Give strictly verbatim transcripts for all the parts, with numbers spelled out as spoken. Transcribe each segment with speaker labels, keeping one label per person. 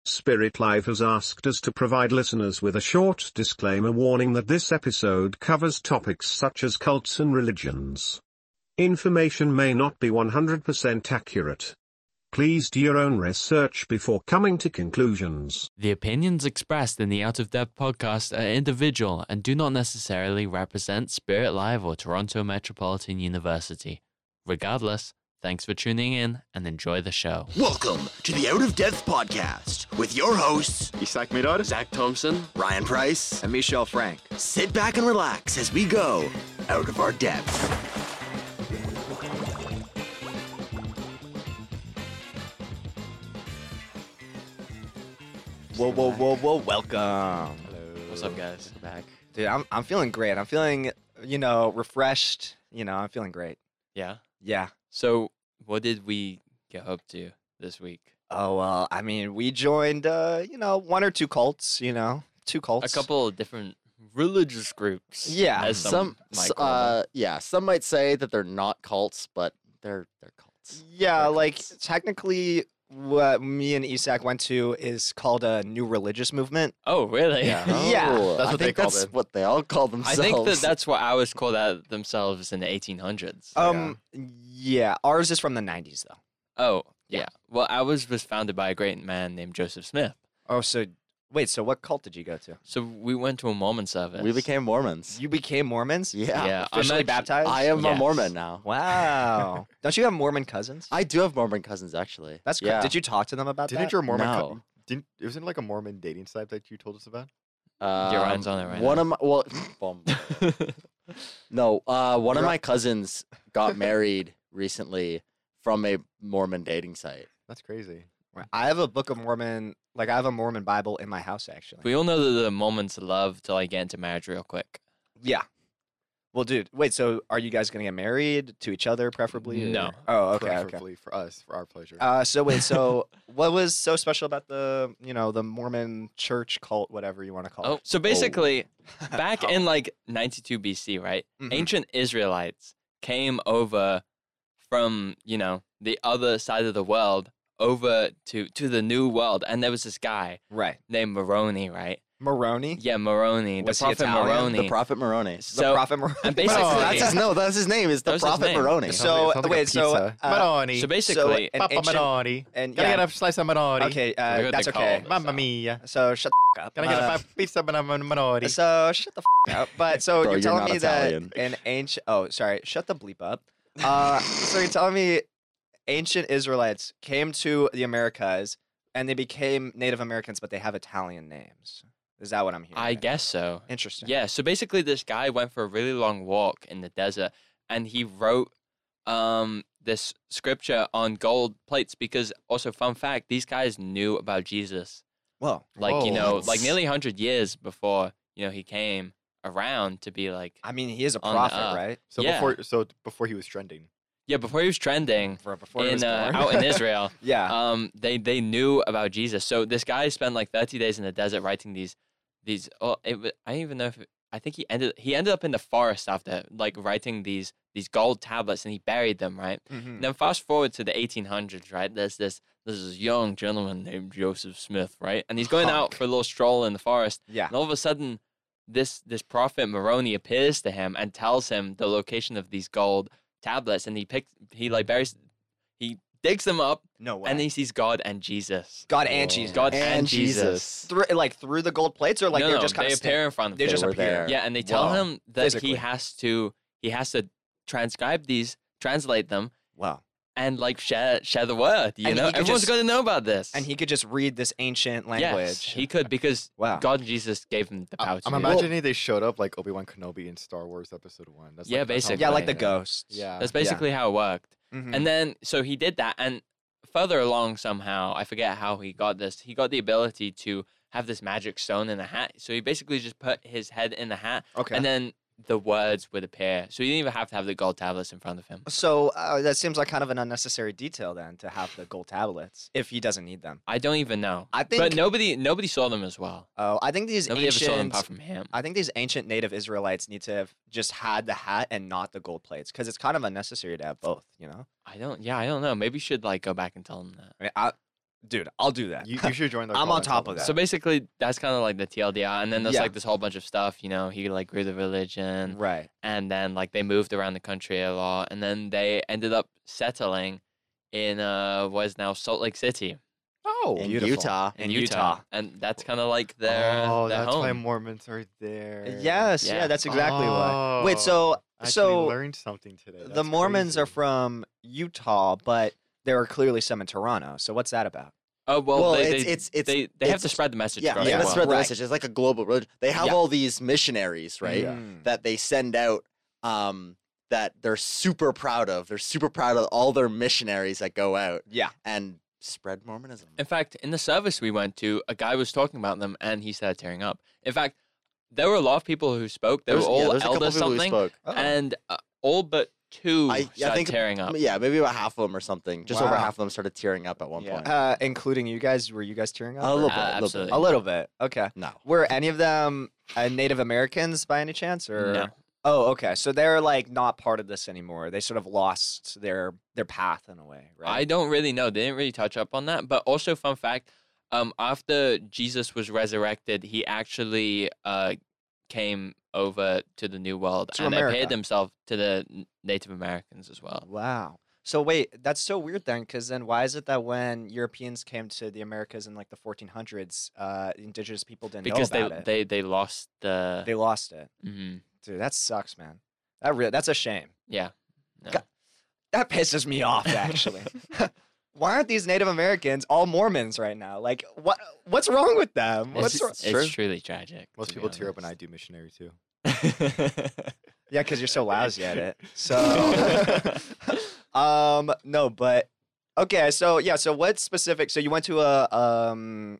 Speaker 1: Spirit Live has asked us to provide listeners with a short disclaimer warning that this episode covers topics such as cults and religions. Information may not be one hundred percent accurate. Please do your own research before coming to conclusions.
Speaker 2: The opinions expressed in the Out of Depth podcast are individual and do not necessarily represent Spirit Live or Toronto Metropolitan University. Regardless, thanks for tuning in and enjoy the show.
Speaker 3: Welcome to the Out of Depth podcast with your hosts,
Speaker 4: Isaac Mirar,
Speaker 2: Zach Thompson,
Speaker 3: Ryan Price,
Speaker 5: and Michelle Frank.
Speaker 3: Sit back and relax as we go out of our depth.
Speaker 5: Whoa, whoa, whoa, whoa, welcome.
Speaker 2: Hello. What's up, guys?
Speaker 5: Back. Dude, I'm I'm feeling great. I'm feeling, you know, refreshed. You know, I'm feeling great.
Speaker 2: Yeah?
Speaker 5: Yeah.
Speaker 2: So, what did we get up to this week?
Speaker 5: Oh, well, I mean, we joined, uh, you know, one or two cults, you know, two
Speaker 2: A
Speaker 5: cults.
Speaker 2: couple of different religious groups.
Speaker 5: Yeah,
Speaker 2: as
Speaker 6: Some,
Speaker 2: might
Speaker 6: s-
Speaker 2: call them.
Speaker 6: uh, yeah, some might say that they're not cults, but they're they're cults.
Speaker 5: Yeah,
Speaker 6: They're
Speaker 5: like,
Speaker 6: cults.
Speaker 5: technically, what me and Isaac went to is called a new religious movement.
Speaker 2: Oh, really?
Speaker 5: Yeah.
Speaker 6: Oh,
Speaker 4: that's
Speaker 6: I
Speaker 4: what they
Speaker 6: think
Speaker 4: called
Speaker 6: that's
Speaker 4: it.
Speaker 6: what they all call
Speaker 2: I
Speaker 6: themselves.
Speaker 2: think that that's what ours called out themselves in the eighteen hundreds.
Speaker 5: Um, yeah, ours is from the nineties, though.
Speaker 2: Oh,
Speaker 5: Yeah.
Speaker 2: yeah. Well, ours was founded by a great man named Joseph Smith.
Speaker 5: Oh, so, wait, so what cult did you go to?
Speaker 2: So we went to a Mormon service.
Speaker 6: we became Mormons.
Speaker 5: You became Mormons?
Speaker 6: Yeah,
Speaker 2: Yeah, I'm
Speaker 5: Officially
Speaker 2: actu-
Speaker 5: baptized?
Speaker 6: I am a
Speaker 2: Yes.
Speaker 6: Mormon now.
Speaker 5: Wow. Don't you have Mormon cousins?
Speaker 6: I do have Mormon cousins, actually.
Speaker 5: That's good.
Speaker 6: yeah.
Speaker 5: Did you talk to them about
Speaker 4: didn't
Speaker 5: that?
Speaker 4: your Mormon?
Speaker 6: No.
Speaker 4: Co- didn't it wasn't like a Mormon dating site that you told us about?
Speaker 6: Um,
Speaker 2: Your Ryan's on it right
Speaker 6: One
Speaker 2: now.
Speaker 6: of my well, boom. no, uh, one of
Speaker 5: You're-
Speaker 6: my cousins got married recently from a Mormon dating site.
Speaker 4: That's crazy.
Speaker 5: Right. I have a Book of Mormon, like I have a Mormon Bible in my house, actually.
Speaker 2: We all know that the Mormons love to like get into marriage real quick.
Speaker 5: Yeah. Well, dude, wait, so are you guys going to get married to each other, preferably? or-
Speaker 2: No.
Speaker 5: Oh, okay, okay.
Speaker 4: Preferably for us, for our pleasure.
Speaker 5: Uh, so wait, so what was so special about the, you know, the Mormon church cult, whatever you want to call
Speaker 2: Oh,
Speaker 5: it?
Speaker 2: so basically, back in like ninety-two B C, right?
Speaker 5: Mhm.
Speaker 2: Ancient Israelites came over from, you know, the other side of the world over to to the new world, and there was this guy
Speaker 5: Right.
Speaker 2: named Moroni, right?
Speaker 5: Moroni?
Speaker 2: Yeah, Moroni, the
Speaker 5: Was he
Speaker 2: prophet
Speaker 5: Italian?
Speaker 2: Moroni.
Speaker 6: The Prophet Moroni.
Speaker 5: The
Speaker 2: so
Speaker 5: Prophet Moroni.
Speaker 2: and basically-
Speaker 6: No, that's his no. That's his name. Is the
Speaker 2: That was his
Speaker 6: Prophet
Speaker 2: name.
Speaker 6: Moroni?
Speaker 4: It sounds
Speaker 5: so,
Speaker 4: like- it sounds like a
Speaker 5: wait, so,
Speaker 4: pizza.
Speaker 5: uh,
Speaker 4: Maroni.
Speaker 2: so basically,
Speaker 5: an
Speaker 4: Papa
Speaker 5: ancient-
Speaker 4: Maroni.
Speaker 5: and
Speaker 4: Can I
Speaker 5: yeah,
Speaker 4: get a slice of Maroni?
Speaker 5: okay,
Speaker 2: I
Speaker 5: uh,
Speaker 2: forgot
Speaker 5: that's
Speaker 2: they
Speaker 5: okay.
Speaker 2: called it.
Speaker 4: Mamma mia.
Speaker 5: So shut the f- up.
Speaker 4: Can I get
Speaker 5: Uh,
Speaker 4: a pizza banana Maroni?
Speaker 5: So shut the f- up. But so
Speaker 6: Bro,
Speaker 5: you're
Speaker 6: you're
Speaker 5: telling
Speaker 6: not
Speaker 5: me
Speaker 6: Italian.
Speaker 5: that an ancient oh sorry, shut the bleep up. Uh, so you're telling me ancient Israelites came to the Americas and they became Native Americans, but they have Italian names. Is that what I'm hearing?
Speaker 2: I guess so.
Speaker 5: Interesting.
Speaker 2: Yeah, so basically this guy went for a really long walk in the desert and he wrote um this scripture on gold plates because also fun fact, these guys knew about Jesus.
Speaker 5: Well,
Speaker 2: Like, you
Speaker 4: Whoa,
Speaker 2: know,
Speaker 4: that's-
Speaker 2: like nearly one hundred years before, you know, he came around to be like
Speaker 5: I mean, he is a
Speaker 2: On the
Speaker 5: prophet,
Speaker 2: up.
Speaker 5: right?
Speaker 4: so
Speaker 2: yeah.
Speaker 4: before, so before he was trending.
Speaker 2: yeah, before he was trending
Speaker 5: For before he was
Speaker 2: in uh,
Speaker 5: born.
Speaker 2: out in Israel.
Speaker 5: yeah.
Speaker 2: Um they they knew about Jesus. So this guy spent like thirty days in the desert writing these these oh it, wa- I don't even know if it, I think he ended he ended up in the forest after like writing these these gold tablets and he buried them, right?
Speaker 5: Mhm.
Speaker 2: Now fast forward to the eighteen hundreds, right? There's this there's this young gentleman named Joseph Smith, right? And he's going out for a little stroll in the forest,
Speaker 5: Yeah.
Speaker 2: and all of a sudden, this this prophet Moroni appears to him and tells him the location of these gold tablets, and he picks he like buries he digs them up,
Speaker 5: No way.
Speaker 2: and he sees God and Jesus.
Speaker 5: God and
Speaker 6: Whoa.
Speaker 5: Jesus.
Speaker 2: God and,
Speaker 6: And
Speaker 2: Jesus.
Speaker 6: Jesus.
Speaker 5: Through, like through the gold plates, or like
Speaker 2: no,
Speaker 5: they're
Speaker 2: no,
Speaker 5: just kind
Speaker 2: they
Speaker 5: of
Speaker 2: appear in front of
Speaker 5: They
Speaker 2: him.
Speaker 5: just
Speaker 6: They were
Speaker 5: appear.
Speaker 6: there.
Speaker 2: Yeah, and they tell
Speaker 5: Whoa.
Speaker 2: him that
Speaker 5: Physically.
Speaker 2: he has to he has to transcribe these, translate them,
Speaker 5: Wow.
Speaker 2: and like share share the word. You
Speaker 5: And
Speaker 2: know,
Speaker 5: he could
Speaker 2: everyone's
Speaker 5: just-
Speaker 2: going to know about this.
Speaker 5: And he could just read this ancient language.
Speaker 2: Yes, he could because
Speaker 5: Wow.
Speaker 2: God and Jesus gave him the power
Speaker 4: I-
Speaker 2: to
Speaker 4: I'm
Speaker 2: do it.
Speaker 4: imagining they showed up like Obi-Wan Kenobi in Star Wars Episode One. That's
Speaker 2: Yeah,
Speaker 4: like, that's how-
Speaker 2: basically.
Speaker 5: yeah, like the
Speaker 2: Yeah.
Speaker 5: ghosts.
Speaker 4: Yeah.
Speaker 2: That's basically how it worked.
Speaker 5: Mhm.
Speaker 2: And then so he did that, and further along somehow, I forget how he got this. He got the ability to have this magic stone in a hat. So he basically just put his head in the hat,
Speaker 5: Okay.
Speaker 2: and then the words would appear. So you didn't even have to have the gold tablets in front of him.
Speaker 5: So uh, that seems like kind of an unnecessary detail then to have the gold tablets if he doesn't need them.
Speaker 2: I don't even know.
Speaker 5: I think.
Speaker 2: But nobody nobody saw them as well.
Speaker 5: Oh, I think these
Speaker 2: Nobody ever saw them
Speaker 5: ancient.
Speaker 2: apart from him.
Speaker 5: I think these ancient native Israelites need to have just had the hat and not the gold plates because it's kind of unnecessary to have both. You know.
Speaker 2: I don't. Yeah, I don't know. Maybe you should like go back and tell them that.
Speaker 5: I mean, I, dude, I'll do that.
Speaker 4: You, you should join the.
Speaker 5: I'm
Speaker 4: call
Speaker 5: on
Speaker 4: and
Speaker 5: top
Speaker 4: tell
Speaker 5: of
Speaker 4: them
Speaker 5: that.
Speaker 2: So basically, that's kind of like the T L D R, and then there's
Speaker 5: Yeah.
Speaker 2: like this whole bunch of stuff. You know, he like grew the religion,
Speaker 5: right.
Speaker 2: and then like they moved around the country a lot, and then they ended up settling in uh what is now Salt Lake City
Speaker 5: Oh,
Speaker 6: in
Speaker 5: beautiful.
Speaker 6: Utah.
Speaker 2: in,
Speaker 5: In
Speaker 2: Utah.
Speaker 5: Utah.
Speaker 2: and that's kind of like their
Speaker 4: Oh,
Speaker 2: their
Speaker 4: that's
Speaker 2: home.
Speaker 4: why Mormons are there.
Speaker 5: Yes, yeah,
Speaker 2: Yeah.
Speaker 5: that's exactly why.
Speaker 4: Oh,
Speaker 5: Wait, so
Speaker 4: I actually
Speaker 5: so
Speaker 4: learned something today.
Speaker 5: the
Speaker 4: That's
Speaker 5: Mormons are
Speaker 4: crazy.
Speaker 5: from Utah, but there are clearly some in Toronto. So what's that about?
Speaker 2: Oh well,
Speaker 6: Well,
Speaker 2: they,
Speaker 6: it's-
Speaker 2: they,
Speaker 6: it's- it's-
Speaker 2: they they have to
Speaker 6: it's-
Speaker 2: spread the message.
Speaker 6: Yeah,
Speaker 2: across
Speaker 6: they
Speaker 2: the
Speaker 6: gotta
Speaker 2: world.
Speaker 6: spread the
Speaker 5: Right.
Speaker 6: message. It's like a global religion. They have
Speaker 5: Yeah.
Speaker 6: all these missionaries, right?
Speaker 4: Yeah.
Speaker 5: Mm.
Speaker 6: That they send out. Um, that they're super proud of. They're super proud of all their missionaries that go out
Speaker 5: Yeah.
Speaker 6: and spread Mormonism.
Speaker 2: In fact, in the service we went to, a guy was talking about them, and he started tearing up. In fact, there were a lot of people who spoke. They
Speaker 6: There was-
Speaker 2: were all
Speaker 6: yeah, there's a couple
Speaker 2: elders
Speaker 6: people who
Speaker 2: something,
Speaker 6: spoke.
Speaker 5: Oh.
Speaker 2: and uh, all but two
Speaker 6: I-
Speaker 2: started
Speaker 6: I think
Speaker 2: tearing up.
Speaker 6: Yeah, maybe about half of them or something. Just over
Speaker 5: Wow.
Speaker 6: half of them started tearing up at one
Speaker 2: Yeah.
Speaker 6: point.
Speaker 5: Uh, including you guys. Were you guys tearing up?
Speaker 6: A
Speaker 5: or-
Speaker 6: little
Speaker 2: Uh,
Speaker 6: bit, a little
Speaker 2: absolutely.
Speaker 6: bit.
Speaker 5: A little bit. Okay.
Speaker 6: No.
Speaker 5: Were any of them uh, Native Americans by any chance, or
Speaker 2: No.
Speaker 5: Oh, okay. So they're like not part of this anymore. They sort of lost their their path in a way, right?
Speaker 2: I don't really know. They didn't really touch up on that. But also, fun fact: um, after Jesus was resurrected, he actually uh, came over to the New World
Speaker 5: To
Speaker 2: and
Speaker 5: America.
Speaker 2: appeared himself to the N- Native Americans as well.
Speaker 5: Wow. So wait, that's so weird then, because then why is it that when Europeans came to the Americas in like the fourteen hundreds, uh, indigenous people didn't
Speaker 2: Because
Speaker 5: know
Speaker 2: they,
Speaker 5: about it?
Speaker 2: they they lost the.
Speaker 5: They lost it.
Speaker 2: Mhm.
Speaker 5: Dude, that sucks, man. That re- that's a shame.
Speaker 2: Yeah. No.
Speaker 5: God- That pisses me off, actually. Why aren't these Native Americans all Mormons right now? Like, what what's wrong with them?
Speaker 2: It's,
Speaker 5: What's wrong?
Speaker 2: it's
Speaker 6: true.
Speaker 2: truly tragic.
Speaker 4: Most
Speaker 2: to be
Speaker 4: people tear up when I
Speaker 2: honest.
Speaker 4: do missionary too.
Speaker 5: Yeah, because you're so lousy at it. So, um, no, but okay. So yeah. So what specific? So you went to a um.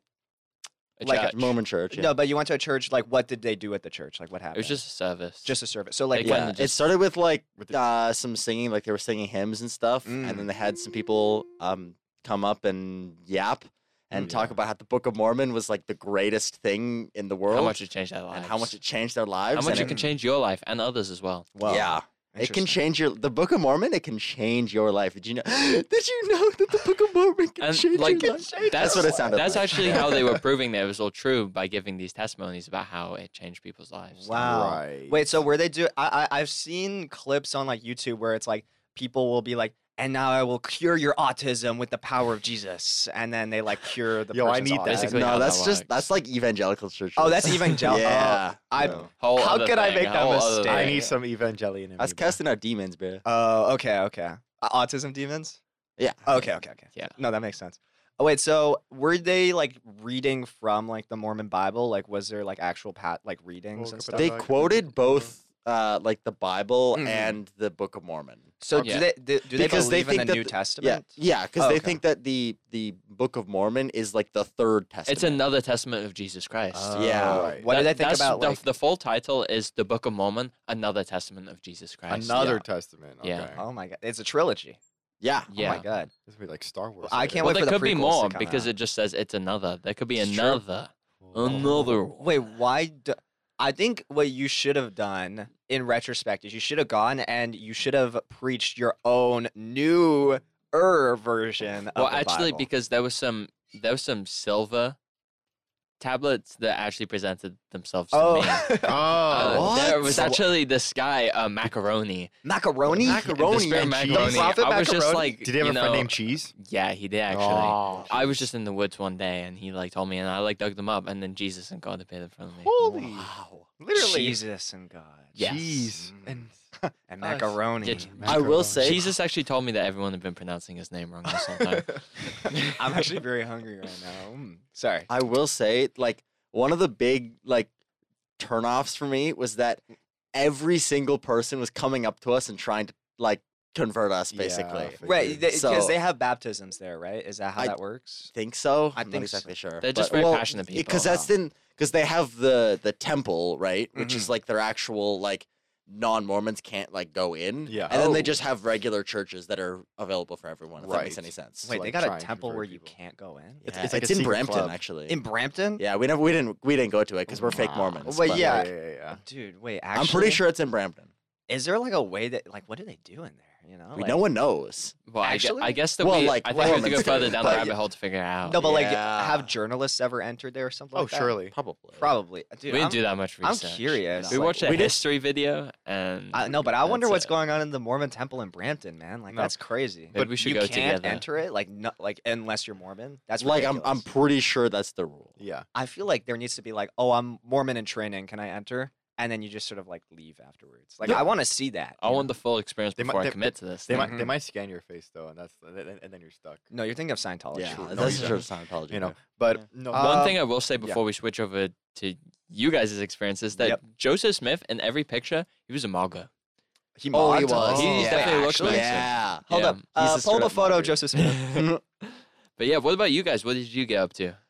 Speaker 2: A
Speaker 5: Like a-
Speaker 2: church.
Speaker 6: Mormon church. Yeah.
Speaker 5: No, but you went to a church. Like, what did they do at the church? Like, what happened?
Speaker 2: It was just a service.
Speaker 5: just a service. So like,
Speaker 2: They
Speaker 5: what-
Speaker 2: kinda
Speaker 6: Yeah, it
Speaker 2: just-
Speaker 6: started with like
Speaker 4: With the-
Speaker 6: uh, some singing, like they were singing hymns and stuff, and
Speaker 5: Mm.
Speaker 6: then they had some people um, come up and yap and
Speaker 4: Mm,
Speaker 6: talk
Speaker 4: yeah.
Speaker 6: about how the Book of Mormon was like the greatest thing in the world,
Speaker 2: how much it changed their lives.
Speaker 6: and how much it changed their lives.
Speaker 2: How much
Speaker 6: and
Speaker 2: it can change your life and others as well.
Speaker 5: well,
Speaker 6: yeah, it can
Speaker 5: interesting.
Speaker 6: change your. The Book of Mormon, it can change your life. Did you know? Did you know that the Book of Mormon can
Speaker 2: And,
Speaker 6: change
Speaker 2: like,
Speaker 6: your life?
Speaker 2: That's
Speaker 6: That's what it sounded
Speaker 2: That's
Speaker 6: like.
Speaker 2: actually how they were proving that it was all true by giving these testimonies about how it changed people's lives.
Speaker 5: Wow.
Speaker 4: Right.
Speaker 5: Wait, so where they do? I, I I've seen clips on like YouTube where it's like people will be like, "And now I will cure your autism with the power of Jesus," and then they like cure the
Speaker 4: Yo, I
Speaker 5: person's
Speaker 4: need that.
Speaker 5: autism.
Speaker 2: Basically how
Speaker 6: no,
Speaker 2: that
Speaker 6: that's just
Speaker 2: works.
Speaker 6: that's like evangelical church.
Speaker 5: Oh, that's evangel-
Speaker 6: yeah,
Speaker 5: oh, I-
Speaker 6: no.
Speaker 2: Whole
Speaker 5: How
Speaker 2: other
Speaker 5: could I
Speaker 2: thing,
Speaker 5: make
Speaker 2: a
Speaker 5: that
Speaker 2: whole other
Speaker 5: mistake?
Speaker 4: I
Speaker 2: thing.
Speaker 4: need some Evangelion in
Speaker 6: That's
Speaker 4: me, bro.
Speaker 6: casting out demons, bro.
Speaker 5: Oh, okay, okay. Uh, autism demons.
Speaker 6: Yeah.
Speaker 5: Okay, okay, okay.
Speaker 2: Yeah.
Speaker 5: No, that makes sense. Oh wait, so were they like reading from like the Mormon Bible? Like, was there like actual pat like readings
Speaker 4: Woke
Speaker 5: and
Speaker 4: up
Speaker 5: stuff?
Speaker 4: at
Speaker 6: They
Speaker 4: Back in the
Speaker 6: quoted
Speaker 4: day.
Speaker 6: both, uh, like the Bible
Speaker 5: Mhm.
Speaker 6: and the Book of Mormon.
Speaker 5: So
Speaker 2: Yeah.
Speaker 5: do they do, do they
Speaker 6: Because they
Speaker 5: believe in
Speaker 6: think
Speaker 5: the
Speaker 6: that
Speaker 5: New
Speaker 6: the-
Speaker 5: Testament?
Speaker 6: Yeah, yeah, because
Speaker 5: Oh,
Speaker 6: they
Speaker 5: okay.
Speaker 6: think that the the Book of Mormon is like the third testament.
Speaker 2: It's another testament of Jesus Christ.
Speaker 5: Oh,
Speaker 6: Yeah.
Speaker 4: Right.
Speaker 5: What do
Speaker 2: That-
Speaker 5: they think
Speaker 2: that's
Speaker 5: about
Speaker 2: the,
Speaker 5: like?
Speaker 2: the full title is the Book of Mormon, another testament of Jesus Christ.
Speaker 4: Another
Speaker 6: yeah.
Speaker 4: testament. Okay.
Speaker 2: Yeah.
Speaker 5: Oh my god, it's a trilogy.
Speaker 6: yeah.
Speaker 2: Yeah.
Speaker 5: Oh my god.
Speaker 4: This would be like Star Wars.
Speaker 5: I
Speaker 4: right?
Speaker 5: can't
Speaker 2: Well,
Speaker 5: wait
Speaker 2: there
Speaker 5: for the
Speaker 2: could be
Speaker 5: prequels to
Speaker 2: more
Speaker 5: come
Speaker 2: because
Speaker 5: out.
Speaker 2: it just says it's another. There could be
Speaker 5: It's true.
Speaker 2: another.
Speaker 4: Cool.
Speaker 2: Another.
Speaker 5: Wait, why? Do, I think what you should have done in retrospect is you should have gone and you should have preached your own newer version of
Speaker 2: Well,
Speaker 5: the
Speaker 2: actually,
Speaker 5: Bible.
Speaker 2: because there was some there was some silver tablets that actually presented themselves to
Speaker 5: oh,
Speaker 2: me. Uh,
Speaker 4: Oh,
Speaker 2: There was
Speaker 6: What?
Speaker 2: actually this guy, uh, Macaroni.
Speaker 5: macaroni.
Speaker 2: The
Speaker 6: Macaroni
Speaker 2: spirit
Speaker 6: and cheese.
Speaker 2: macaroni.
Speaker 5: Prophet
Speaker 2: I was just
Speaker 5: Macaroni?
Speaker 2: like,
Speaker 4: did he have
Speaker 2: you
Speaker 4: a friend
Speaker 2: know,
Speaker 4: named Cheese?
Speaker 2: Yeah, he did actually.
Speaker 4: Oh,
Speaker 2: I was just in the woods one day, and he like told me, and I like dug them up, and then Jesus and God appeared in front of me.
Speaker 4: Holy.
Speaker 6: Wow.
Speaker 4: Literally.
Speaker 5: Jesus and God.
Speaker 2: Yes.
Speaker 4: Cheese.
Speaker 5: Mm.
Speaker 4: And
Speaker 5: And
Speaker 4: Us.
Speaker 5: macaroni.
Speaker 2: Yeah,
Speaker 6: I will say,
Speaker 2: Jesus actually told me that everyone had been pronouncing his name wrong this whole time.
Speaker 5: I'm actually very hungry right now. Mm. Sorry.
Speaker 6: I will say, like one of the big like turnoffs for me was that every single person was coming up to us and trying to like convert us,
Speaker 4: Yeah,
Speaker 6: basically.
Speaker 4: I figured.
Speaker 5: Right, because
Speaker 6: So-
Speaker 5: they have baptisms there, right? Is that how
Speaker 6: I-
Speaker 5: that works?
Speaker 6: Think so?
Speaker 5: I
Speaker 6: I'm
Speaker 5: think
Speaker 6: not
Speaker 5: so.
Speaker 6: exactly sure.
Speaker 2: They're just
Speaker 6: But-
Speaker 2: very
Speaker 6: well,
Speaker 2: passionate people.
Speaker 6: Because that's in because they have the the temple, right? Which is
Speaker 5: Mhm.
Speaker 6: like their actual like non-Mormons can't like go in.
Speaker 4: Yeah.
Speaker 6: And then they
Speaker 5: Oh.
Speaker 6: just have regular churches that are available for everyone. If that makes
Speaker 4: Right.
Speaker 6: any sense.
Speaker 5: Wait,
Speaker 4: like,
Speaker 5: they got
Speaker 4: try
Speaker 5: a
Speaker 4: and
Speaker 5: temple
Speaker 4: convert
Speaker 5: where you
Speaker 4: people.
Speaker 5: can't go in?
Speaker 6: It's,
Speaker 4: Yeah.
Speaker 6: it's,
Speaker 4: It's like
Speaker 6: it's
Speaker 4: a
Speaker 6: in
Speaker 4: secret
Speaker 6: Brampton
Speaker 4: club.
Speaker 6: actually.
Speaker 5: In Brampton?
Speaker 6: yeah, we never we didn't we didn't go to it because we're fake
Speaker 4: Wow.
Speaker 6: Mormons.
Speaker 5: Wait,
Speaker 6: but
Speaker 5: yeah.
Speaker 4: yeah, yeah, yeah.
Speaker 5: Dude, wait, actually.
Speaker 6: I'm pretty sure it's in Brampton.
Speaker 5: Is there like a way that, like, what do they do in there? You know,
Speaker 6: I mean,
Speaker 5: like,
Speaker 6: no one knows.
Speaker 2: Well, I, gue-
Speaker 5: Actually?
Speaker 2: I guess that
Speaker 6: Well,
Speaker 2: we,
Speaker 6: like,
Speaker 2: I think we have to go
Speaker 6: Mormons
Speaker 2: further
Speaker 6: do,
Speaker 2: down the
Speaker 6: but-
Speaker 2: rabbit hole to figure it out.
Speaker 5: no, but like,
Speaker 6: Yeah.
Speaker 5: have journalists ever entered there or something
Speaker 4: Oh,
Speaker 5: like that?
Speaker 4: surely.
Speaker 6: Probably.
Speaker 5: Probably. Dude,
Speaker 2: we didn't
Speaker 5: I'm,
Speaker 2: do that much
Speaker 5: I'm
Speaker 2: research.
Speaker 5: curious.
Speaker 2: We
Speaker 5: like,
Speaker 2: watched a
Speaker 6: we did-
Speaker 2: history video, and
Speaker 5: I, no, but I wonder
Speaker 2: that's
Speaker 5: what's
Speaker 2: it.
Speaker 5: going on in the Mormon temple in Brampton, man. Like
Speaker 4: No.
Speaker 5: that's crazy.
Speaker 2: Maybe we should
Speaker 5: you
Speaker 2: go
Speaker 5: can't
Speaker 2: together.
Speaker 5: enter it, like no, like unless you're Mormon. That's
Speaker 6: Like I'm, I'm
Speaker 5: ridiculous.
Speaker 6: pretty sure that's the rule.
Speaker 4: Yeah.
Speaker 5: I feel like there needs to be like, oh, I'm Mormon in training. Can I enter? And then you just sort of like leave afterwards. Like
Speaker 4: Yeah.
Speaker 5: I want to see that.
Speaker 2: I
Speaker 5: you
Speaker 2: want
Speaker 5: know?
Speaker 2: the full experience
Speaker 4: They might-
Speaker 2: before I
Speaker 4: they-
Speaker 2: commit to this.
Speaker 4: They
Speaker 2: thing.
Speaker 4: might they
Speaker 5: Mhm.
Speaker 4: might scan your face though, and that's and then, and then you're stuck.
Speaker 5: No, you're thinking of Scientology.
Speaker 6: Yeah,
Speaker 4: True. No,
Speaker 6: that's
Speaker 4: you
Speaker 6: sure
Speaker 4: don't.
Speaker 6: Scientology.
Speaker 4: You know,
Speaker 6: yeah.
Speaker 4: but
Speaker 2: Yeah.
Speaker 4: no.
Speaker 5: Uh,
Speaker 2: One thing I will say
Speaker 4: yeah.
Speaker 2: before we switch over to you guys' experience is that
Speaker 5: Yep.
Speaker 2: Joseph Smith in every picture, he was a MAGA.
Speaker 5: He
Speaker 6: Oh, he
Speaker 5: mocked
Speaker 6: was.
Speaker 5: us.
Speaker 2: He
Speaker 5: Yeah,
Speaker 2: definitely looks
Speaker 5: actually.
Speaker 2: Mexican.
Speaker 6: Yeah.
Speaker 5: Hold
Speaker 2: Yeah.
Speaker 5: up. Uh,
Speaker 6: He's a
Speaker 5: pull
Speaker 6: straight
Speaker 5: up a
Speaker 6: up
Speaker 5: photo of
Speaker 6: mugger.
Speaker 5: Joseph Smith.
Speaker 2: But yeah, what about you guys? What did you get up to?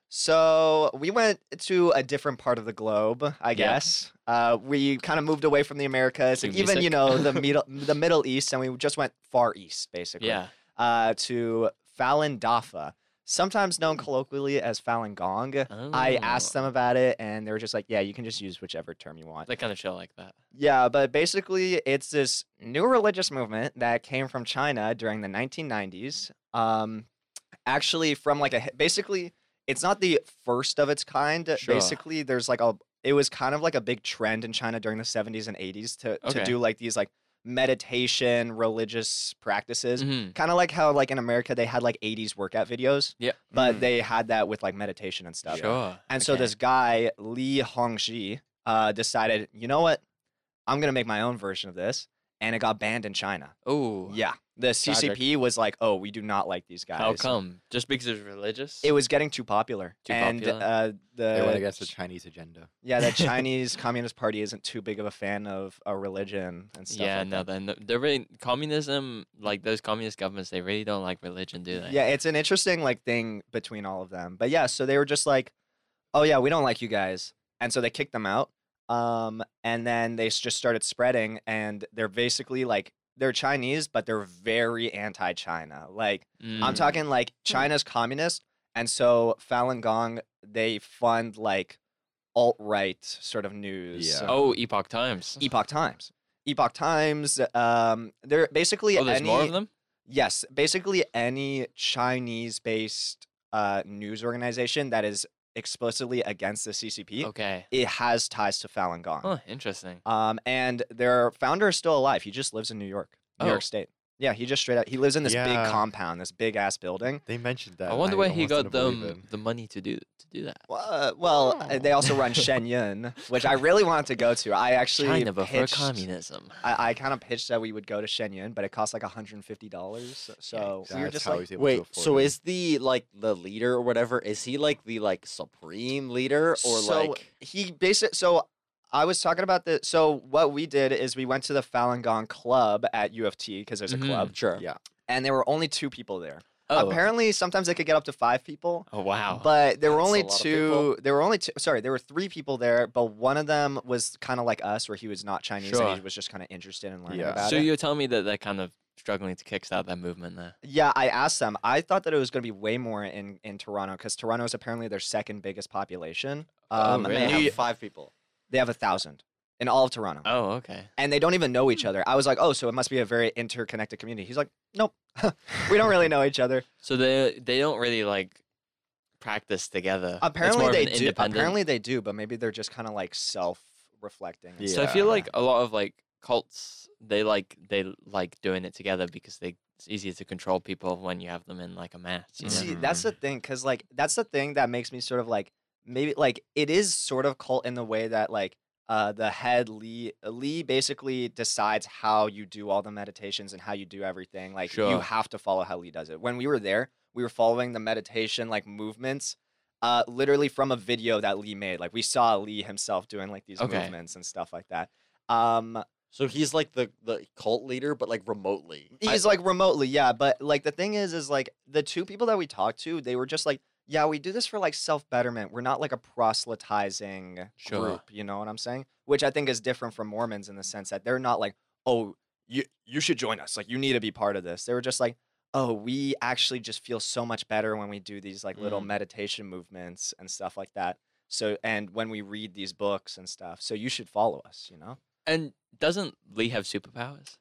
Speaker 5: So we went to a different part of the globe, I guess. Uh, we kind of moved away from the Americas and
Speaker 2: Cue
Speaker 5: even, you
Speaker 2: music.
Speaker 5: know, the middle, the Middle East, and we just went far east, basically.
Speaker 2: Yeah.
Speaker 5: Uh, to Falun Dafa, sometimes known colloquially as Falun Gong. I asked
Speaker 2: Oh.
Speaker 5: them about it, and they were just like, "Yeah, you can just use whichever term you want."
Speaker 2: They kind of show like that.
Speaker 5: Yeah, but basically, it's this new religious movement that came from China during the nineteen nineties. Um, actually, from like a basically, it's not the first of its kind.
Speaker 2: Sure.
Speaker 5: Basically, there's like a it was kind of like a big trend in China during the seventies and eighties to to
Speaker 2: Okay.
Speaker 5: do like these like meditation religious practices.
Speaker 2: Mhm.
Speaker 5: Kind of like how like in America they had like eighties workout videos,
Speaker 2: Yeah.
Speaker 5: but
Speaker 4: Mm.
Speaker 5: they had that with like meditation and stuff.
Speaker 2: Sure.
Speaker 5: And so
Speaker 2: Okay.
Speaker 5: this guy, Li Hongzhi, uh, decided, you know what? I'm going to make my own version of this. And it got banned in China.
Speaker 2: Oh.
Speaker 5: Yeah. The C C P was like, oh, we do not like these guys.
Speaker 2: How come? Just because it's religious?
Speaker 5: It was getting too popular.
Speaker 2: Too
Speaker 5: and,
Speaker 2: popular?
Speaker 5: Uh,
Speaker 4: They
Speaker 5: the
Speaker 4: went against the Chinese agenda.
Speaker 5: yeah, the Chinese Communist Party isn't too big of a fan of a religion and stuff
Speaker 2: yeah,
Speaker 5: like
Speaker 2: no,
Speaker 5: that.
Speaker 2: then they're really communism. Like those communist governments, they really don't like religion, do they?
Speaker 5: Yeah, it's an interesting like thing between all of them. But yeah, so they were just like, "Oh yeah, we don't like you guys," and so they kicked them out. Um, and then they s- just started spreading, and they're basically like they're Chinese, but they're very anti-China. Like I'm
Speaker 2: Mm.
Speaker 5: talking like China's communist, and so Falun Gong they fund like alt right sort of news.
Speaker 4: Yeah.
Speaker 5: so-
Speaker 2: Oh, Epoch Times.
Speaker 5: Epoch Times. Epoch Times. Um, they're basically
Speaker 2: Oh, there's
Speaker 5: any,
Speaker 2: more of them.
Speaker 5: Yes, basically any Chinese-based uh, news organization that is explicitly against the C C P,
Speaker 2: Okay.
Speaker 5: it has ties to Falun Gong.
Speaker 2: Oh, interesting.
Speaker 5: Um, and their founder is still alive. He just lives in New York, New
Speaker 2: Oh.
Speaker 5: York State. Yeah, he just straight out. He lives in this big
Speaker 4: Yeah.
Speaker 5: compound, this big ass building.
Speaker 4: They mentioned that.
Speaker 2: I wonder
Speaker 4: and
Speaker 2: where he
Speaker 4: almost
Speaker 2: got
Speaker 4: didn't believe
Speaker 2: them
Speaker 4: it.
Speaker 2: the money to do to do that.
Speaker 5: Well, uh, well uh, they also run Shenyun, which I really wanted to go to. I actually
Speaker 2: China before
Speaker 5: pitched,
Speaker 2: communism.
Speaker 5: I, I kind of pitched that we would go to Shenyun, but it cost like one hundred fifty dollars. So we were
Speaker 4: That's
Speaker 5: just
Speaker 4: how
Speaker 5: like,
Speaker 4: he's able to
Speaker 6: Wait,
Speaker 4: afford
Speaker 6: so
Speaker 4: it.
Speaker 6: is the like the leader or whatever? Is he like the like supreme leader or
Speaker 5: so
Speaker 6: like?
Speaker 5: he basic so I was talking about the so what we did is we went to the Falun Gong club at U of T because there's a
Speaker 2: Mhm.
Speaker 5: club
Speaker 6: Sure.
Speaker 4: Yeah.
Speaker 5: and there were only two people there.
Speaker 2: Oh.
Speaker 5: Apparently sometimes they could get up to five people.
Speaker 2: Oh wow.
Speaker 5: But there were
Speaker 6: That's a
Speaker 5: only
Speaker 6: lot of
Speaker 5: two.
Speaker 6: people.
Speaker 5: There were only two. Sorry, there were three people there, but one of them was kind of like us, where he was not Chinese and
Speaker 2: Sure.
Speaker 5: he was just kind of interested in learning
Speaker 4: Yeah.
Speaker 5: about
Speaker 2: so
Speaker 5: it.
Speaker 2: you're telling me that they're kind of struggling to kickstart that movement there.
Speaker 5: Yeah, I asked them. I thought that it was going to be way more in in Toronto because Toronto is apparently their second biggest population.
Speaker 2: Oh,
Speaker 5: Um,
Speaker 2: really?
Speaker 6: They
Speaker 5: They,
Speaker 6: have five people.
Speaker 5: they have a thousand in all of Toronto.
Speaker 2: Oh, okay.
Speaker 5: And they don't even know each other. I was like, oh, so it must be a very interconnected community. He's like, nope, we don't really know each other.
Speaker 2: So they they don't really like practice together. It's
Speaker 5: Apparently
Speaker 2: more of
Speaker 5: they
Speaker 2: an
Speaker 5: do.
Speaker 2: independent-
Speaker 5: Apparently they do, but maybe they're just kind of like self-reflecting. and
Speaker 2: So I
Speaker 5: stuff
Speaker 2: feel
Speaker 5: like
Speaker 2: like a lot of like cults, they like they like doing it together because they it's easier to control people when you have them in like a mass. You know?
Speaker 5: See, that's the thing, because like that's the thing that makes me sort of like maybe like it is sort of cult in the way that like uh the head Lee Lee basically decides how you do all the meditations and how you do everything. Like you
Speaker 2: Sure.
Speaker 5: have to follow how Lee does it. When we were there, we were following the meditation like movements. Uh, literally from a video that Lee made. Like we saw Lee himself doing like these
Speaker 2: Okay.
Speaker 5: movements and stuff like that. Um,
Speaker 6: So he's like the the cult leader, but like remotely.
Speaker 5: He's like remotely, yeah. But like the thing is, is like the two people that we talked to, they were just like, yeah, we do this for like self betterment. We're not like a proselytizing
Speaker 2: Sure.
Speaker 5: group. You know what I'm saying? Which I think is different from Mormons in the sense that they're not like, oh, you you should join us. Like you need to be part of this. They were just like, oh, we actually just feel so much better when we do these like little
Speaker 6: Mm.
Speaker 5: meditation movements and stuff like that. So and when we read these books and stuff, so you should follow us. You know.
Speaker 2: And doesn't Lee have superpowers?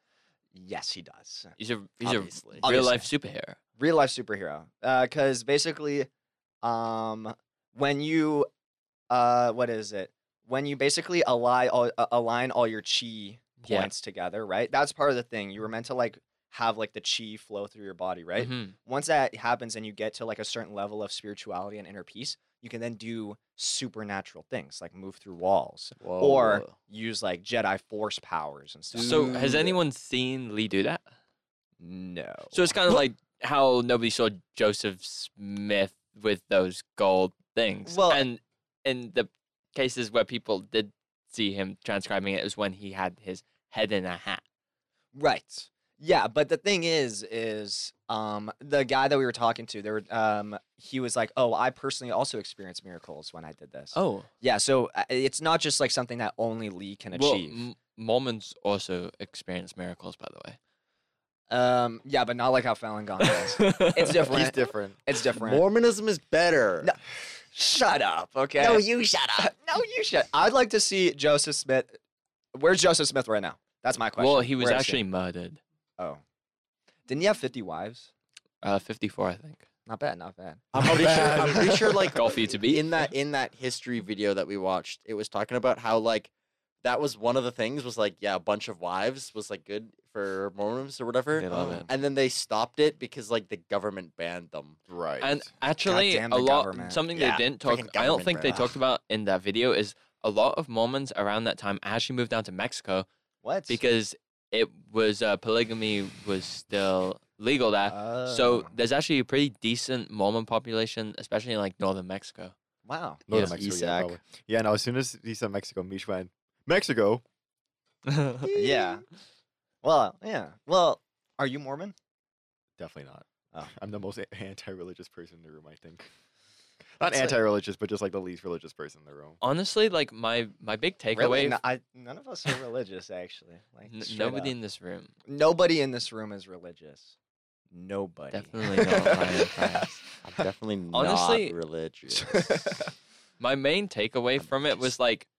Speaker 5: Yes, he does.
Speaker 2: He's a he's
Speaker 6: Obviously.
Speaker 2: a real life superhero.
Speaker 5: Real life superhero. Because basically, um, when you, uh, what is it? When you basically align all, uh, align all your chi
Speaker 2: Yeah.
Speaker 5: points together, right? That's part of the thing. You were meant to like have like the chi flow through your body, right?
Speaker 2: Mhm.
Speaker 5: Once that happens and you get to like a certain level of spirituality and inner peace, you can then do supernatural things like move through walls or use like Jedi force powers and stuff.
Speaker 2: So has
Speaker 6: Dude.
Speaker 2: anyone seen Lee do that?
Speaker 5: No.
Speaker 2: So it's kind of like how nobody saw Joseph Smith with those gold things.
Speaker 5: Well-
Speaker 2: and in the cases where people did see him transcribing it, it was when he had his head in a hat.
Speaker 5: Right. Yeah, but the thing is, is um the guy that we were talking to, there were um he was like, oh, I personally also experienced miracles when I did this.
Speaker 2: Oh,
Speaker 5: Yeah, so uh, it's not just like something that only Lee can
Speaker 2: well,
Speaker 5: achieve.
Speaker 2: M- Mormons also experience miracles, by the way.
Speaker 5: um, yeah, but not like how Falun Gong does. It's different.
Speaker 4: He's different.
Speaker 5: It's different.
Speaker 6: Mormonism is better.
Speaker 5: No. Shut up, okay?
Speaker 6: No, you shut up.
Speaker 5: no, you shut. I'd like to see Joseph Smith. Where's Joseph Smith right now? That's my question.
Speaker 2: Well, he was
Speaker 5: Where is
Speaker 2: actually murdered.
Speaker 5: Oh, didn't he have fifty wives?
Speaker 2: Uh, fifty-four, I think.
Speaker 5: Not bad, not bad.
Speaker 6: I'm pretty sure. I'm pretty sure. Like
Speaker 2: Goal for you to beat.
Speaker 6: in that in that history video that we watched, it was talking about how like that was one of the things was like yeah, a bunch of wives was like good for Mormons or whatever.
Speaker 2: They love it.
Speaker 6: And then they stopped it because like the government banned them.
Speaker 4: Right.
Speaker 2: And actually,
Speaker 5: Goddamn
Speaker 2: a
Speaker 5: the
Speaker 2: lot
Speaker 5: government.
Speaker 2: something
Speaker 6: Yeah,
Speaker 2: they didn't talk.
Speaker 6: freaking
Speaker 2: I don't
Speaker 6: government,
Speaker 2: think they
Speaker 6: bro.
Speaker 2: talked about in that video is a lot of Mormons around that time actually moved down to Mexico
Speaker 5: What?
Speaker 2: because it was uh, polygamy was still legal there. So
Speaker 5: Oh.
Speaker 2: there's actually a pretty decent Mormon population, especially in like northern Mexico.
Speaker 5: Wow.
Speaker 4: Northern
Speaker 2: yeah,
Speaker 4: Mexico, yeah,
Speaker 6: Isaac.
Speaker 4: probably. Yeah, no, as soon as he said Mexico, Mish went, Mexico?
Speaker 5: Yeah. Well, yeah. Well, are you Mormon?
Speaker 4: Definitely not.
Speaker 5: Oh.
Speaker 4: I'm the most a- anti-religious person in the room, I think. Not
Speaker 5: It's like-
Speaker 4: anti-religious, but just like the least religious person in the room.
Speaker 2: Honestly, like my my big takeaway.
Speaker 5: Really? No,
Speaker 2: f-
Speaker 5: I, none of us are religious, actually. Like
Speaker 2: n-
Speaker 5: straight
Speaker 2: nobody
Speaker 5: up.
Speaker 2: in this room.
Speaker 5: Nobody in this room is religious. Nobody.
Speaker 2: Definitely not. Ryan Price.
Speaker 6: I'm definitely
Speaker 2: Honestly-
Speaker 6: not religious.
Speaker 2: My main takeaway
Speaker 6: I'm
Speaker 2: from it was
Speaker 6: just-
Speaker 2: like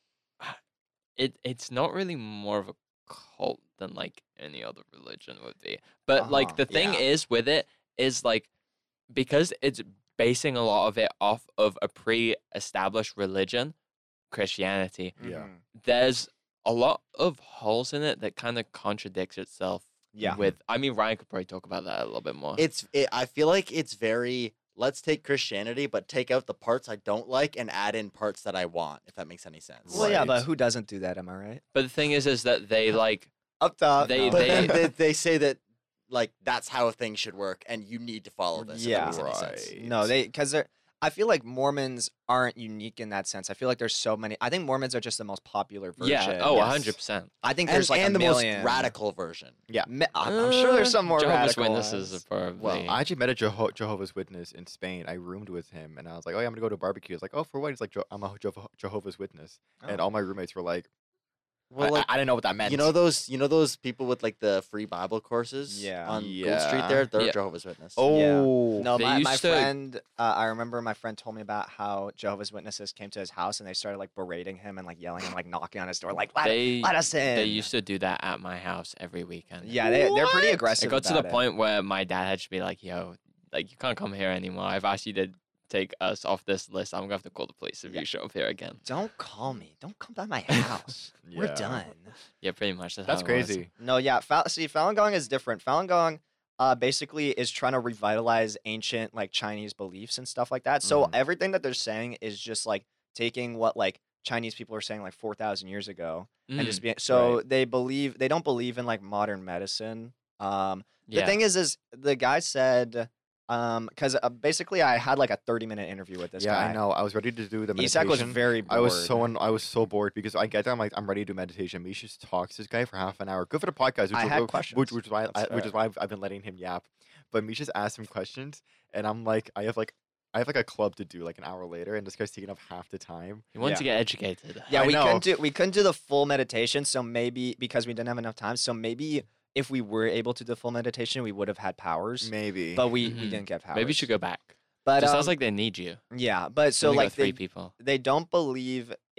Speaker 2: it it's not really more of a cult than like any other religion would be. But like
Speaker 5: Uh-huh,
Speaker 2: the thing
Speaker 6: yeah.
Speaker 2: is with it is like because it's basing a lot of it off of a pre-established religion, Christianity,
Speaker 4: Yeah.
Speaker 5: Mhm.
Speaker 2: there's a lot of holes in it that kind of contradicts itself
Speaker 5: Yeah.
Speaker 2: with I mean Ryan could probably talk about that a little bit more.
Speaker 6: It's it, I feel like it's very let's take Christianity but take out the parts I don't like and add in parts that I want, if that makes any sense.
Speaker 5: Well, yeah, but
Speaker 4: Right.
Speaker 5: who doesn't do that? Am I right?
Speaker 2: but the thing is is that they like
Speaker 5: Up top.
Speaker 2: They-
Speaker 5: no.
Speaker 6: But
Speaker 2: they-
Speaker 6: then they, they say that like that's how things should work and you need to follow this.
Speaker 5: Yeah.
Speaker 6: if that makes any sense.
Speaker 4: Right.
Speaker 5: No, they because they're. I feel like Mormons aren't unique in that sense. I feel like there's so many. I think Mormons are just the most popular version.
Speaker 2: yeah, oh,
Speaker 6: yes.
Speaker 2: one hundred percent.
Speaker 5: I think
Speaker 6: And,
Speaker 5: there's like
Speaker 6: and
Speaker 5: a
Speaker 6: the
Speaker 5: million.
Speaker 6: most radical version.
Speaker 5: Mi- I'm, I'm sure there's some more
Speaker 2: Uh, Jehovah's
Speaker 5: radical
Speaker 2: Witnesses
Speaker 5: ones.
Speaker 2: are probably.
Speaker 4: Well, I actually met a Jeho- Jehovah's Witness in Spain. I roomed with him, and I was like, "Oh, yeah, I'm gonna go to a barbecue." He's like, "Oh, for what?" He's like, "Jo- "I'm a Jeho- Jehovah's Witness," and
Speaker 5: Oh.
Speaker 4: all my roommates were like,
Speaker 6: Well,
Speaker 4: I,
Speaker 6: like,
Speaker 4: I, I didn't know what that meant."
Speaker 6: you know those you know those people with like the free Bible courses
Speaker 5: Yeah.
Speaker 6: on Gould Street
Speaker 4: Yeah.
Speaker 6: there? They're
Speaker 2: Yeah.
Speaker 6: Jehovah's Witness.
Speaker 4: Oh,
Speaker 5: No,
Speaker 2: They
Speaker 5: my, my
Speaker 2: used to-
Speaker 5: friend, uh, I remember my friend told me about how Jehovah's Witnesses came to his house and they started like berating him and like yelling and like knocking on his door, like, let,
Speaker 2: they
Speaker 5: let us in.
Speaker 2: they used to do that at my house every weekend.
Speaker 5: Yeah, they, they're pretty
Speaker 6: What?
Speaker 5: aggressive.
Speaker 2: It got to the
Speaker 5: about it.
Speaker 2: point where my dad had to be like, "Yo, like you can't come here anymore. I've asked you to take us off this list. I'm gonna have to call the police if
Speaker 5: Yeah.
Speaker 2: you show up here again."
Speaker 5: Don't call me. Don't come by my house. We're
Speaker 4: Yeah.
Speaker 5: done.
Speaker 2: Yeah, pretty much. That's,
Speaker 4: that's
Speaker 2: how it was.
Speaker 4: crazy.
Speaker 5: No, yeah. Fal- see, Falun Gong is different. Falun Gong uh, basically is trying to revitalize ancient like Chinese beliefs and stuff like that. So
Speaker 4: Mhm.
Speaker 5: everything that they're saying is just like taking what like Chinese people are saying like four thousand years ago and just
Speaker 2: Mm,
Speaker 5: being so they believe they don't believe in like modern medicine. Um, the
Speaker 2: yeah.
Speaker 5: thing is, is the guy said um because uh, basically I had like a thirty minute interview with this
Speaker 4: yeah,
Speaker 5: guy.
Speaker 4: I know. I was ready to do the
Speaker 5: Isaac was
Speaker 4: meditation.
Speaker 5: very bored.
Speaker 4: I was so un- I was so bored because I get there, I'm like, I'm ready to do meditation. Misha just talks to this guy for half an hour. Good for the podcast. Which
Speaker 5: I
Speaker 4: is-
Speaker 5: had
Speaker 4: which,
Speaker 5: questions.
Speaker 4: Which, which is why
Speaker 5: That's
Speaker 4: I, which
Speaker 5: fair.
Speaker 4: is why I've, I've been letting him yap. But Misha's asked him questions, and I'm like, I have like I have like a club to do like an hour later, and this guy's taking up half the time.
Speaker 2: He wanted
Speaker 5: Yeah.
Speaker 2: to get educated.
Speaker 5: Yeah,
Speaker 4: I
Speaker 5: we
Speaker 4: know.
Speaker 5: couldn't do we couldn't do the full meditation, so maybe because we didn't have enough time, so maybe if we were able to do full meditation, we would have had powers.
Speaker 4: Maybe.
Speaker 5: But we, we
Speaker 2: Mhm.
Speaker 5: didn't get powers.
Speaker 2: Maybe you should go back.
Speaker 5: But
Speaker 2: it
Speaker 5: um,
Speaker 2: sounds like they need you.
Speaker 5: yeah, but so
Speaker 2: Only got
Speaker 5: like
Speaker 2: three
Speaker 5: they,
Speaker 2: people.
Speaker 5: they don't believe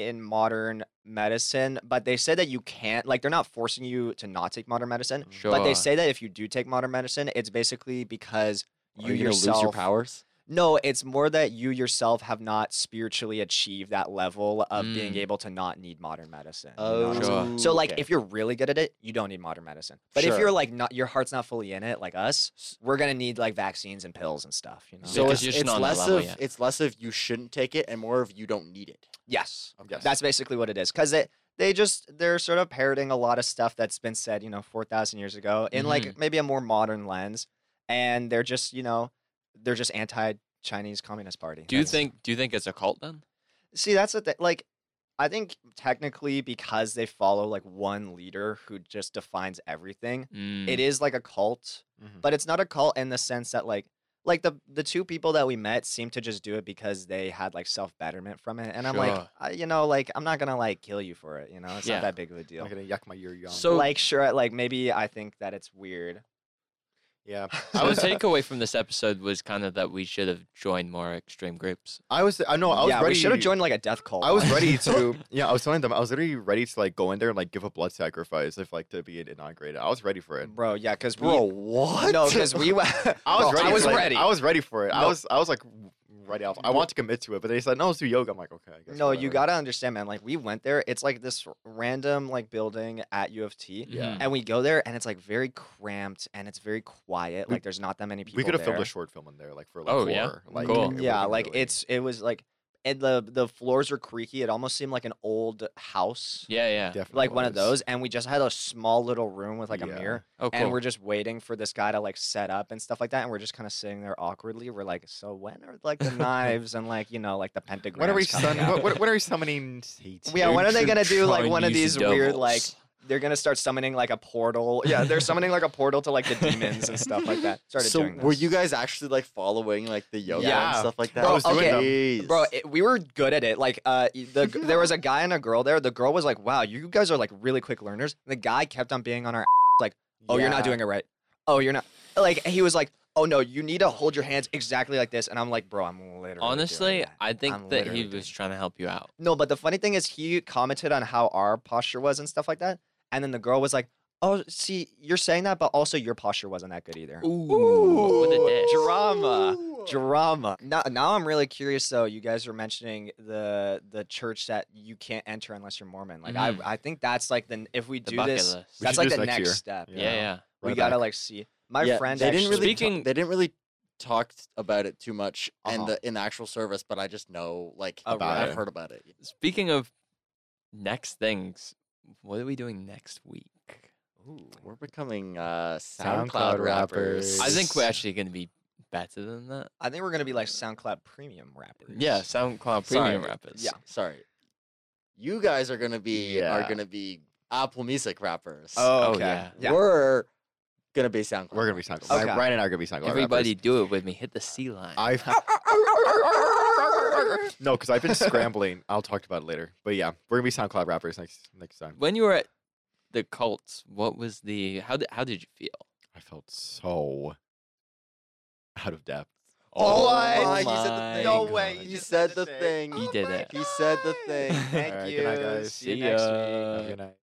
Speaker 5: in modern medicine, but they say that you can't. Like, they're not forcing you to not take modern medicine,
Speaker 2: Sure.
Speaker 5: but they say that if you do take modern medicine, it's basically because
Speaker 6: Are
Speaker 5: you
Speaker 6: you gonna
Speaker 5: yourself
Speaker 6: lose your powers?
Speaker 5: No, it's more that you yourself have not spiritually achieved that level of being
Speaker 2: Mm.
Speaker 5: able to not need modern medicine. you know
Speaker 6: Oh,
Speaker 5: what I'm saying?
Speaker 2: Sure.
Speaker 5: So like
Speaker 6: okay.
Speaker 5: if you're really good at it, you don't need modern medicine. But if
Speaker 6: Sure.
Speaker 5: you're like not your heart's not fully in it, like us, we're gonna need like vaccines and pills and stuff, you know?
Speaker 6: So
Speaker 2: Because
Speaker 6: it's,
Speaker 2: you're just
Speaker 6: it's
Speaker 2: not on that
Speaker 6: less
Speaker 2: level
Speaker 6: of
Speaker 2: yet.
Speaker 6: it's less of you shouldn't take it and more of you don't need it.
Speaker 5: Yes.
Speaker 6: Okay.
Speaker 5: That's basically what it is. Cause they they just they're sort of parroting a lot of stuff that's been said, you know, four thousand years ago in like maybe a more modern lens. And they're just, you know, they're just anti Chinese Communist Party.
Speaker 2: Do you
Speaker 5: That's-
Speaker 2: think? Do you think it's a cult then?
Speaker 5: See, that's the thing. Like, I think technically because they follow like one leader who just defines everything,
Speaker 2: Mm.
Speaker 5: it is like a cult.
Speaker 4: Mhm.
Speaker 5: But it's not a cult in the sense that like like the the two people that we met seem to just do it because they had like self betterment from it. And I'm like,
Speaker 2: Sure.
Speaker 5: I, you know, like I'm not gonna like kill you for it. You know, it's
Speaker 2: Yeah.
Speaker 5: not that big of a deal.
Speaker 4: I'm gonna yuck my ear young.
Speaker 2: So-
Speaker 5: Like, sure, like maybe I think that it's weird.
Speaker 4: yeah,
Speaker 2: So
Speaker 4: I was
Speaker 2: the takeaway from this episode was kind of that we should have joined more extreme groups.
Speaker 4: I was I know I was
Speaker 5: yeah,
Speaker 4: ready.
Speaker 5: we should have joined like a death cult.
Speaker 4: I was
Speaker 5: honestly.
Speaker 4: ready to yeah. I was telling them I was literally ready to like go in there and like give a blood sacrifice if like to be inaugurated. I was ready for it.
Speaker 5: Bro, yeah, because we
Speaker 6: Bro, what?
Speaker 5: no, because we went.
Speaker 4: I was
Speaker 5: Bro,
Speaker 4: ready.
Speaker 5: I was
Speaker 4: like,
Speaker 5: ready.
Speaker 4: I was ready for it. I
Speaker 5: No.
Speaker 4: was I was like ready off. I want to commit to it, but they said no, let's do yoga. I'm like okay. I guess
Speaker 5: No, you
Speaker 4: whatever.
Speaker 5: gotta understand, man. Like we went there. It's like this r- random like building at U of T,
Speaker 2: Yeah.
Speaker 5: and we go there, and it's like very cramped and it's very quiet.
Speaker 4: We-
Speaker 5: Like there's not that many people.
Speaker 4: We could have filmed
Speaker 5: there.
Speaker 4: a short film in there, like for like
Speaker 2: Oh,
Speaker 4: horror.
Speaker 2: yeah?
Speaker 4: Like,
Speaker 2: Cool.
Speaker 4: it would've
Speaker 5: Yeah,
Speaker 4: been
Speaker 5: like
Speaker 4: really-
Speaker 5: it's it was like, and the the floors were creaky. It almost seemed like an old house,
Speaker 2: Yeah, yeah.
Speaker 4: definitely
Speaker 5: like one of
Speaker 4: was.
Speaker 5: those. And we just had a small little room with like a
Speaker 4: Yeah.
Speaker 5: mirror,
Speaker 2: Oh, cool.
Speaker 5: and we're just waiting for this guy to like set up and stuff like that. And we're just kind of sitting there awkwardly. We're like, so when are like the knives and like you know like the pentagrams?
Speaker 4: When are we
Speaker 5: coming
Speaker 4: sun-
Speaker 5: out?
Speaker 4: what, what, when are we summoning Satan?
Speaker 5: Yeah, when are they gonna do like one of
Speaker 2: Chinese
Speaker 5: these weird like
Speaker 2: devils.
Speaker 5: they're gonna start summoning like a portal? Yeah, they're summoning like a portal to like the demons and stuff like that. Started
Speaker 6: So
Speaker 5: doing this.
Speaker 6: were you guys actually like following like the yoga
Speaker 4: Yeah.
Speaker 6: and stuff like that?
Speaker 5: Bro,
Speaker 4: I was doing
Speaker 5: okay.
Speaker 4: them.
Speaker 6: Jeez.
Speaker 5: Bro, it, we were good at it. Like, uh, the there was a guy and a girl there. The girl was like, "Wow, you guys are like really quick learners." The guy kept on being on our like, "Oh, you're not
Speaker 4: Yeah.
Speaker 5: doing it right. Oh, you're not." Like, he was like, "Oh no, you need to hold your hands exactly like this." And I'm like, "Bro, I'm literally." doing
Speaker 2: Honestly,
Speaker 5: that."
Speaker 2: I think
Speaker 5: I'm
Speaker 2: that
Speaker 5: literally
Speaker 2: he
Speaker 5: doing
Speaker 2: was
Speaker 5: it.
Speaker 2: trying to help you out.
Speaker 5: No, but the funny thing is, he commented on how our posture was and stuff like that, and then the girl was like, "Oh, see, you're saying that, but also your posture wasn't that good either."
Speaker 2: Ooh, what a dish.
Speaker 5: Drama. Drama. Now, now I'm really curious though. You guys were mentioning the the church that you can't enter unless you're Mormon. Like
Speaker 2: Mhm.
Speaker 5: I I think that's like the if we
Speaker 2: The
Speaker 5: do
Speaker 2: bucket
Speaker 5: this,
Speaker 2: list.
Speaker 4: We
Speaker 5: that's
Speaker 4: should
Speaker 5: like
Speaker 4: do
Speaker 5: the
Speaker 4: this next
Speaker 5: next
Speaker 4: year.
Speaker 5: step. you
Speaker 2: Yeah,
Speaker 5: know?
Speaker 2: yeah.
Speaker 5: We
Speaker 4: Right
Speaker 5: gotta
Speaker 4: back.
Speaker 5: like see. My
Speaker 6: Yeah,
Speaker 5: friend
Speaker 6: they didn't
Speaker 5: actually,
Speaker 6: really
Speaker 2: Speaking-
Speaker 6: ta- they didn't really talk about it too much in
Speaker 5: Uh-huh.
Speaker 6: the in the actual service, but I just know like
Speaker 5: Oh,
Speaker 6: about
Speaker 4: really?
Speaker 6: I've heard about it.
Speaker 2: Speaking of next things, what are we doing next week?
Speaker 6: We're becoming uh,
Speaker 4: SoundCloud
Speaker 6: SoundCloud rappers.
Speaker 2: I think we're actually going to be better than that.
Speaker 5: I think we're gonna be like SoundCloud premium rappers.
Speaker 2: Yeah, SoundCloud
Speaker 6: Sorry.
Speaker 2: premium rappers.
Speaker 5: Yeah.
Speaker 6: Sorry, you guys are gonna be are
Speaker 4: Yeah.
Speaker 6: gonna be Apple Music rappers.
Speaker 5: Oh,
Speaker 2: Oh,
Speaker 5: okay.
Speaker 2: yeah.
Speaker 5: yeah.
Speaker 6: We're gonna be SoundCloud.
Speaker 4: We're gonna be
Speaker 6: rappers.
Speaker 4: SoundCloud.
Speaker 5: Okay.
Speaker 4: Ryan and I are gonna be SoundCloud.
Speaker 2: Everybody do it with me. Hit the C line.
Speaker 4: I no, because I've been scrambling. I'll talk about it later. But yeah, we're gonna be SoundCloud rappers next next time.
Speaker 2: when you were at the cults, what was the how did how did you feel?
Speaker 4: I felt so out of depth.
Speaker 6: Oh,
Speaker 5: What?
Speaker 6: my
Speaker 5: He
Speaker 2: said the
Speaker 6: God.
Speaker 2: thing.
Speaker 5: No way.
Speaker 6: He,
Speaker 5: He just
Speaker 6: said
Speaker 5: said
Speaker 6: the
Speaker 5: the
Speaker 6: thing.
Speaker 2: He did it.
Speaker 6: He said the thing.
Speaker 5: Thank
Speaker 4: Alright,
Speaker 5: you.
Speaker 4: good night, guys.
Speaker 5: See you
Speaker 2: See
Speaker 5: next
Speaker 2: ya.
Speaker 5: week.
Speaker 4: Have a good night.